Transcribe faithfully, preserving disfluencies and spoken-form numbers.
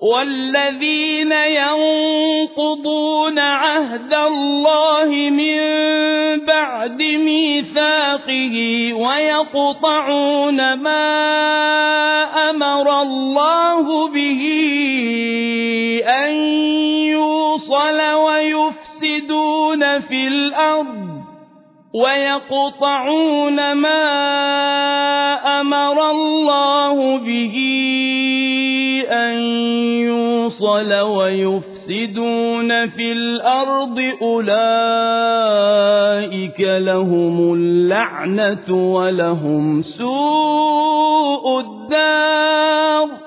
والذين ينقضون عهد الله من بعد ميثاقه ويقطعون ما أمر الله به أن يوصل ويفسدون في الأرض ويقطعون ما أمر الله به أن يوصل ويفسدون في الأرض أولئك لهم اللعنة ولهم سوء الدار